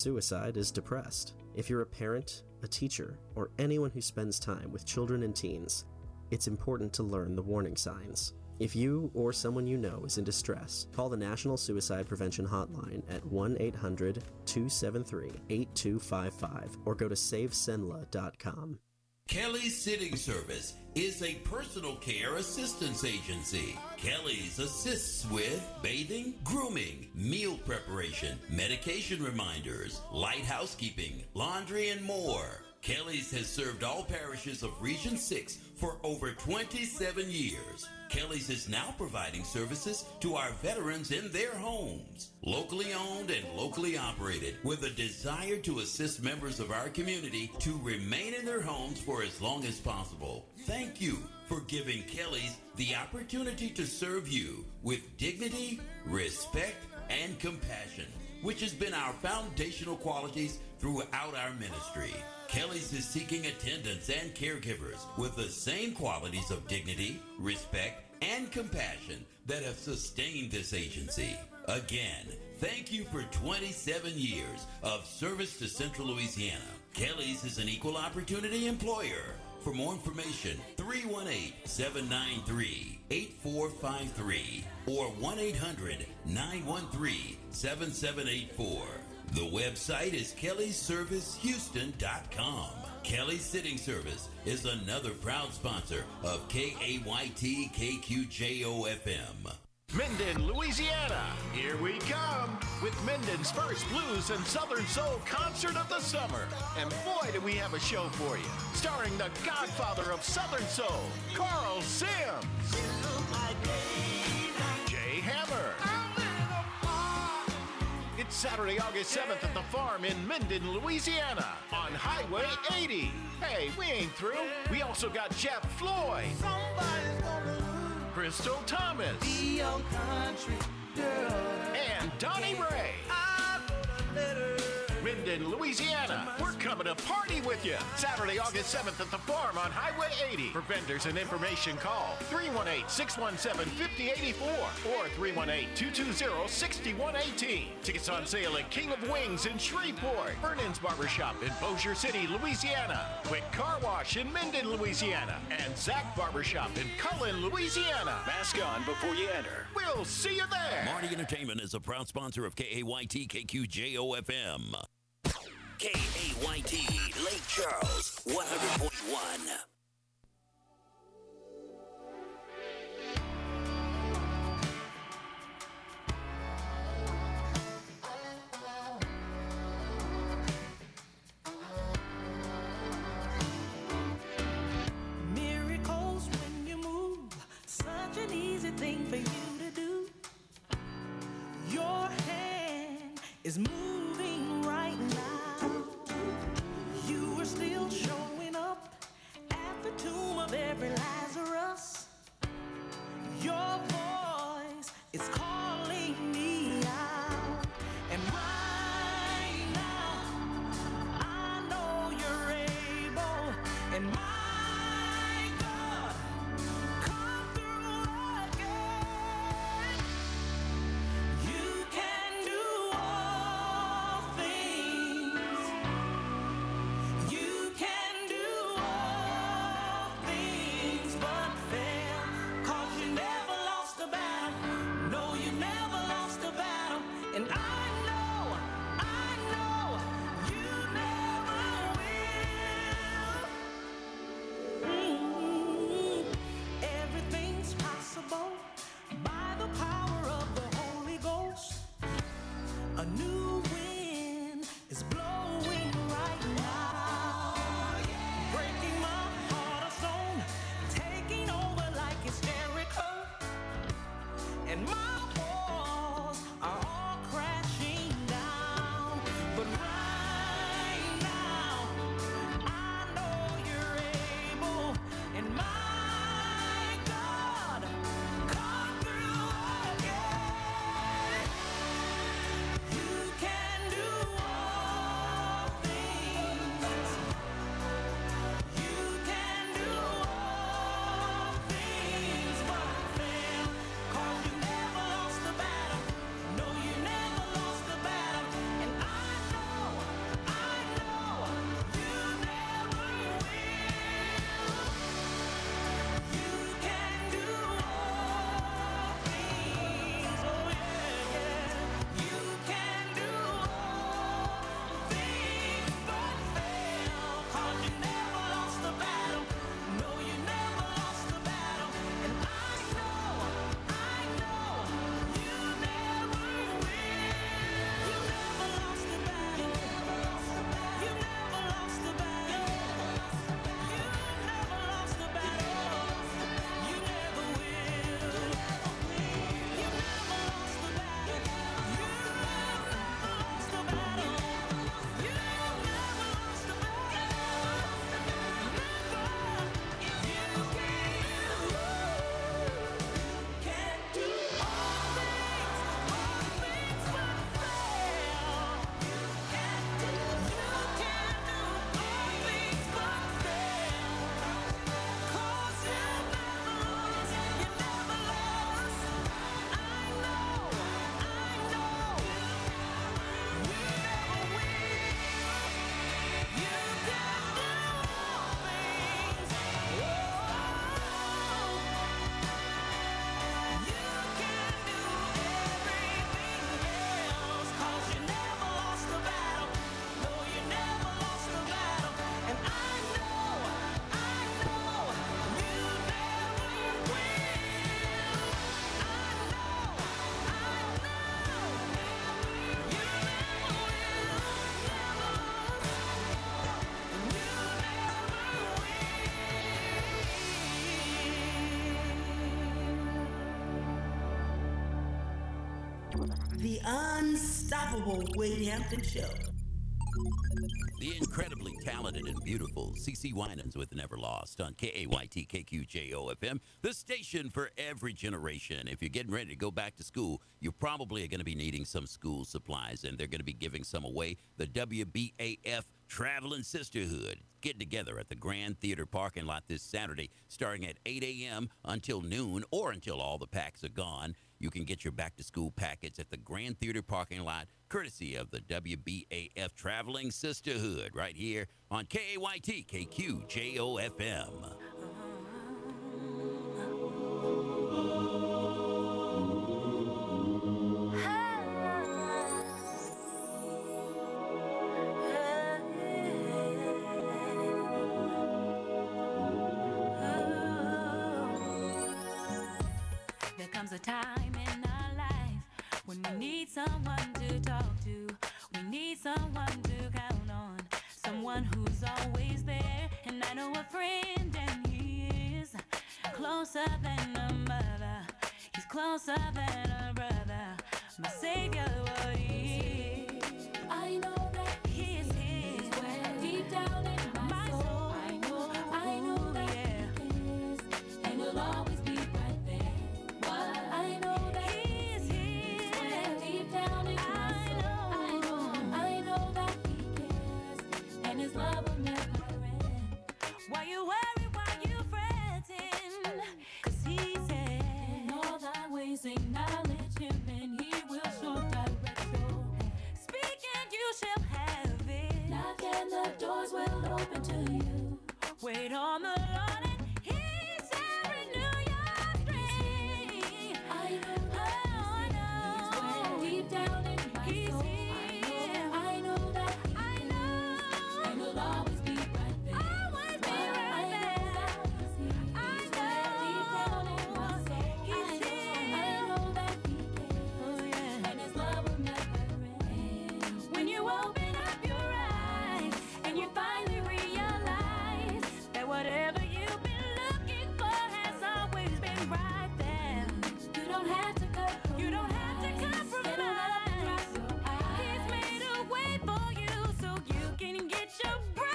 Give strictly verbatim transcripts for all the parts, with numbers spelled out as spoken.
Suicide is depressed. If you're a parent, a teacher, or anyone who spends time with children and teens, it's important to learn the warning signs. If you or someone you know is in distress, call the National Suicide Prevention Hotline at one eight hundred two seven three eight two five five or go to save senla dot com. Kelly's Sitting Service is a personal care assistance agency. Kelly's assists with bathing, grooming, meal preparation, medication reminders, light housekeeping, laundry, and more. Kelly's has served all parishes of Region six for over twenty-seven years. Kelly's is now providing services to our veterans in their homes. Locally owned and locally operated, with a desire to assist members of our community to remain in their homes for as long as possible. Thank you for giving Kelly's the opportunity to serve you with dignity, respect, and compassion, which has been our foundational qualities throughout our ministry. Kelly's is seeking attendants and caregivers with the same qualities of dignity, respect, and compassion that have sustained this agency. Again, thank you for twenty-seven years of service to Central Louisiana. Kelly's is an equal opportunity employer. For more information, three one eight, seven nine three, eight four five three or one eight hundred, nine one three, seven seven eight four. The website is kellys service houston dot com. Kelly's Sitting Service is another proud sponsor of K A Y T K Q J O F M. Minden, Louisiana. Here we come with Minden's first blues and Southern Soul concert of the summer. And boy, do we have a show for you. Starring the godfather of Southern Soul, Carl Sims. Jay Hammer. It's Saturday, August seventh at the Farm in Minden, Louisiana on Highway eighty. Hey, we ain't through. We also got Jeff Floyd. Crystal Thomas. And Donnie Ray. Minden, Louisiana. We're coming to party with you. Saturday, August seventh at the Farm on Highway eighty. For vendors and information, call three one eight, six one seven, five zero eight four or three one eight, two two zero, six one one eight. Tickets on sale at King of Wings in Shreveport, Vernon's Barbershop in Bossier City, Louisiana, Quick Car Wash in Minden, Louisiana, and Zach Barbershop in Cullen, Louisiana. Mask on before you enter. We'll see you there. Marty Entertainment is a proud sponsor of K A Y T K Q J O F M. K A Y T, Lake Charles, one hundred point one. Miracles when you move, such an easy thing for you to do. Your hand is moving right now. You are still showing up the unstoppable Wade Hampton Show. The incredibly talented and beautiful CeCe Winans with Never Lost on K A Y T K Q J O F M, the station for every generation. If you're getting ready to go back to school, you probably are going to be needing some school supplies, and they're going to be giving some away. The W B A F Traveling Sisterhood getting together at the Grand Theater parking lot this Saturday, starting at eight a.m. until noon or until all the packs are gone. You can get your back-to-school packets at the Grand Theater parking lot, courtesy of the W B A F Traveling Sisterhood, right here on K A Y T K Q J O F M. There comes a time in our life when we need someone to talk to. We need someone to count on, someone who's always there. And I know a friend, and he is closer than a mother. He's closer than a brother. My savior, what he is. I know that he is his. He's where deep down in my, my soul. soul. I know, I know that yeah. he is, and he'll always be right there. What I know that he is his. He's where deep down in my soul. I know, I know that he cares, and his love will never end. Why you worry? Why you fretting? 'Cause he said, in all thy ways acknowledge him, and he will show direction. Speak and you shall have it. Knock and the doors will open to you. Wait on the Lord and he shall renew your strength. I know that oh, I know. He's way deep down in my He's soul. Here. I know, I know that he I know. And he'll always be right there. Always be right I there. Know that he's here. I He's know. Deep down in my soul. He's I know, here. I know that he cares. Oh, yeah. And his love will never end. When you open up your eyes and you finally realize that whatever you've been looking for has always been right there. You don't have to go. You don't have to compromise. He's made a way for you so you can get your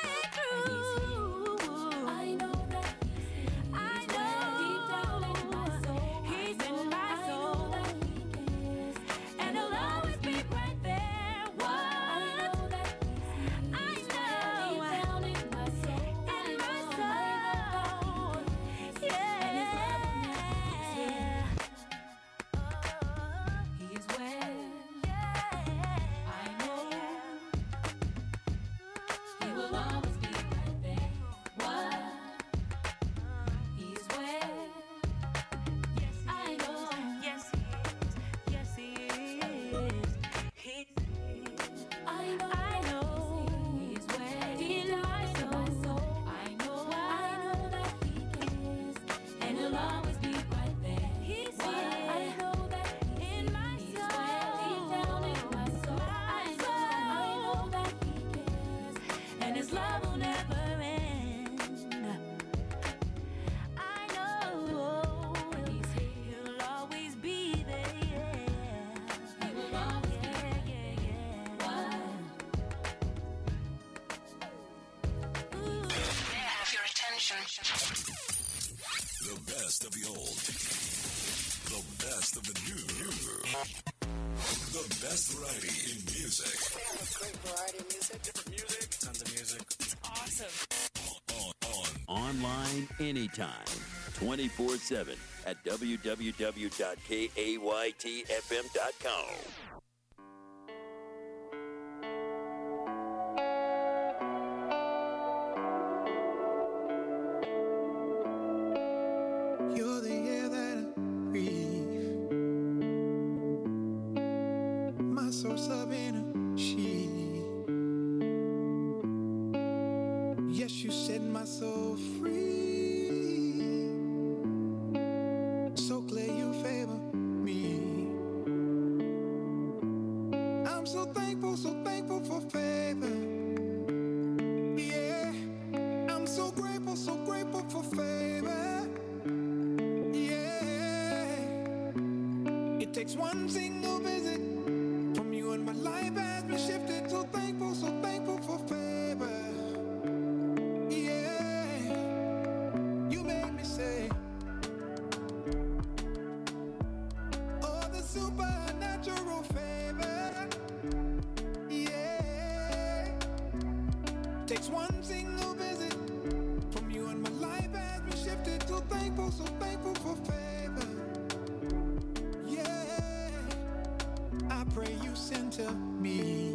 breakthrough. I know that he's here. I know. Deep down in my soul. He's in my soul. I know that he cares. And he'll always be right there. What? I know that he's here. I know. Deep down in my soul. In my soul. Yeah. And his love will never end. He is where I know he will always be right there. What? He's where I know. Yes, he is. Yes, he is. He's I know. I know. He's where in my soul. I know. I know that he cares, and he'll always be right there. He's here. I know that in my soul. Deep down in my soul. I know. I know that he cares, and his love will never end. I know he's here. He'll always be there. He will always be there. Yeah, yeah, yeah. May I have your attention? The best of the old. The best of the new. The best variety in music. Great variety of music. Different music. Tons of music. Awesome. On, on. Online anytime, twenty-four seven at w w w dot k a y t f m dot com. You're the air that I breathe, my source of energy. Yes, you set my soul free. So clear you favor me. I'm so thankful, so thankful for favor. Yeah, I'm so grateful, so grateful for favor. Yeah, it takes one single visit takes one single visit from you and my life has been shifted. So thankful, so thankful for favor. Yeah, I pray you send to me.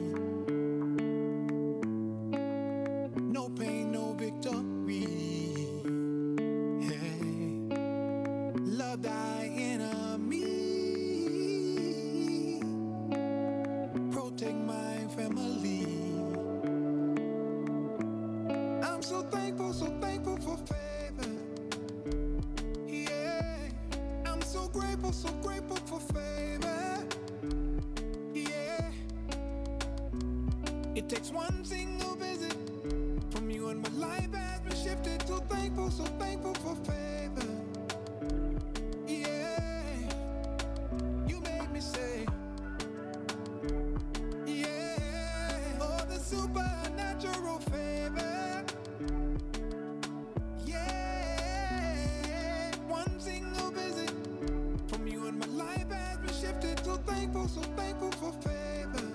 No pain, no victory. Hey, love thy enemy. Protect my family. I'm so thankful, so thankful for favor. Yeah, I'm so grateful, so grateful for favor. Yeah, it takes one single visit from you and my life has been shifted. So thankful, so thankful for favor. Yeah, you made me say, yeah, oh, the supernatural favor. Yeah, one single visit from you and my life has been shifted. So thankful, so thankful for favor.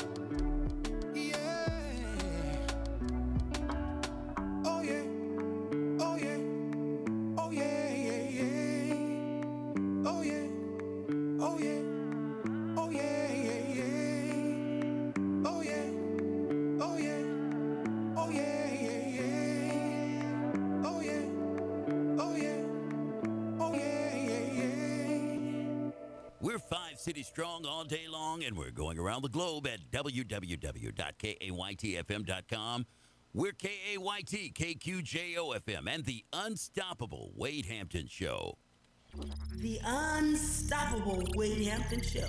Yeah. Oh yeah. Oh yeah. Oh yeah, yeah, yeah. Oh yeah. Oh yeah. Oh yeah, yeah, yeah. Oh yeah. Oh yeah. Oh yeah, yeah, yeah. Oh yeah. Oh yeah. Oh yeah, yeah, yeah. We're five cities strong all day long, and we're going around the globe at w w w dot k a y t f m dot com. We're K A Y T, K Q J O F M, and the unstoppable Wade Hampton Show. The Unstoppable Wade Hampton Show.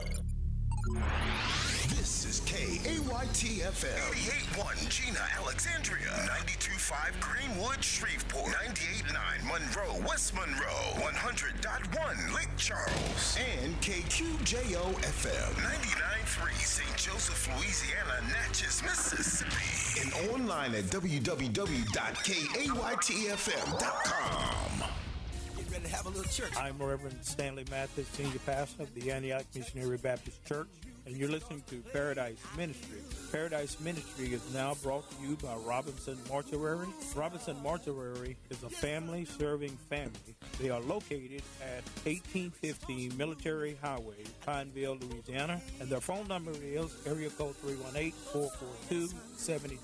This is K A Y T F M. eighty-eight point one Gina, Alexandria. ninety-two point five Greenwood, Shreveport. ninety-eight point nine Monroe, West Monroe. one hundred point one Lake Charles. And K Q J O F M. ninety-nine point three Saint Joseph, Louisiana, Natchez, Mississippi. And online at w w w dot k a y t f m dot com. Get ready to have a little church. I'm Reverend Stanley Mathis, Senior Pastor of the Antioch Missionary Baptist Church, and you're listening to Paradise Ministry. Paradise Ministry is now brought to you by Robinson Mortuary. Robinson Mortuary is a family-serving family. They are located at eighteen fifty Military Highway, Pineville, Louisiana, and their phone number is area code three one eight, four four two, seven